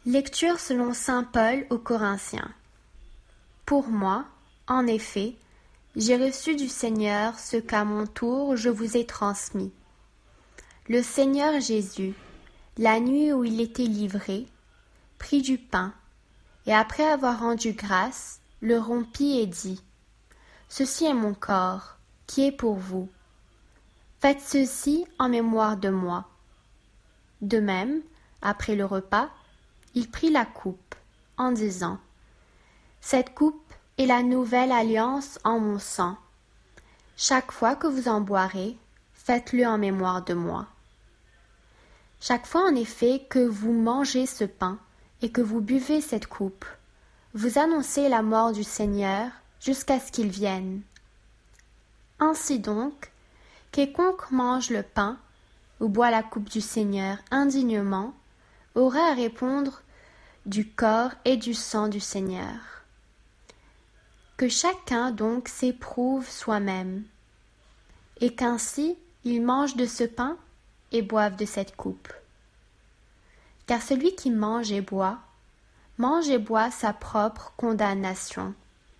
Lecture selon saint Paul aux Corinthiens. Pour moi, en effet, j'ai reçu du Seigneur ce qu'à mon tour je vous ai transmis. Le Seigneur Jésus, la nuit où il était livré, prit du pain, et après avoir rendu grâce, le rompit et dit : Ceci est mon corps, qui est pour vous. Faites ceci en mémoire de moi. De même, après le repas, il prit la coupe, en disant : Cette coupe est la nouvelle alliance en mon sang. Chaque fois que vous en boirez, faites-le en mémoire de moi. Chaque fois en effet que vous mangez ce pain et que vous buvez cette coupe, vous annoncez la mort du Seigneur jusqu'à ce qu'il vienne. Ainsi donc, quiconque mange le pain ou boit la coupe du Seigneur indignement aura à répondre du corps et du sang du Seigneur. Que chacun donc s'éprouve soi-même, et qu'ainsi il mange de ce pain et boive de cette coupe. Car celui qui mange et boit sa propre condamnation,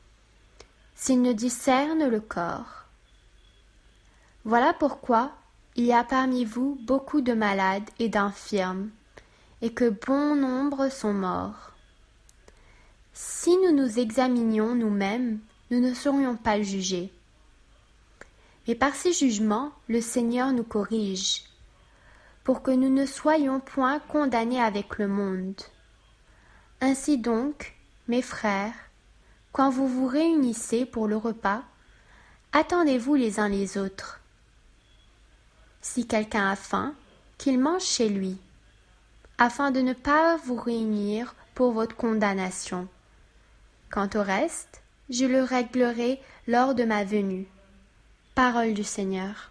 s'il ne discerne le corps. Voilà pourquoi il y a parmi vous beaucoup de malades et d'infirmes, et que bon nombre sont morts. Si nous nous examinions nous-mêmes, nous ne serions pas jugés. Mais par ces jugements, le Seigneur nous corrige, pour que nous ne soyons point condamnés avec le monde. Ainsi donc, mes frères, quand vous vous réunissez pour le repas, attendez-vous les uns les autres. Si quelqu'un a faim, qu'il mange chez lui, afin de ne pas vous réunir pour votre condamnation. Quant au reste, je le réglerai lors de ma venue. Parole du Seigneur.